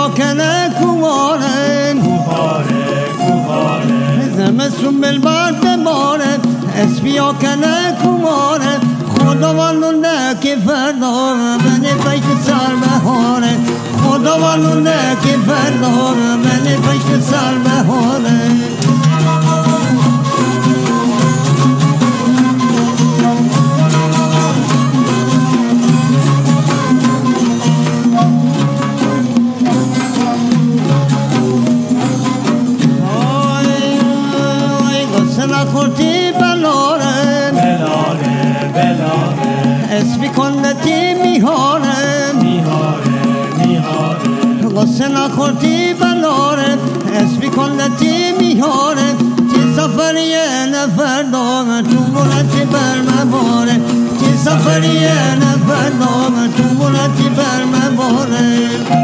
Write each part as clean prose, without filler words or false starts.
بیا کنه کواره زمستون بلبر بباره اسم بیا کنه کواره خداوندونه که فردا بنه پشت سر بهاره خداوندونه که فردا بنه پشت سر بهاره خورتی بلاره اسمی کندتی میهاره غصه نخورتی بلاره اسمی کندتی میهاره تی سفری نفر دامه تو بولتی برمباره تی سفری نفر دامه تو بولتی برمباره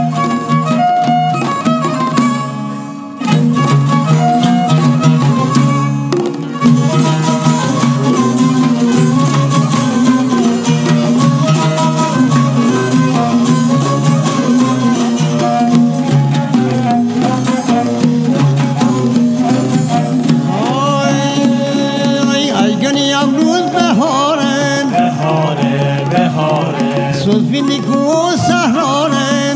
سوز بینی کو سهراره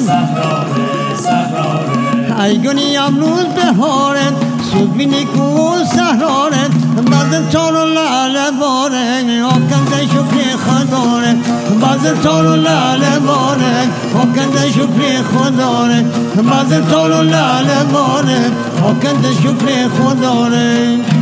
ایگونی امروز بهاره سوز بینی کو سهراره بعض چارو لاله باره آکنده شکر خداره بعض چارو لاله باره آکنده شکر خداره بعض چارو لاله باره آکنده شکر خداره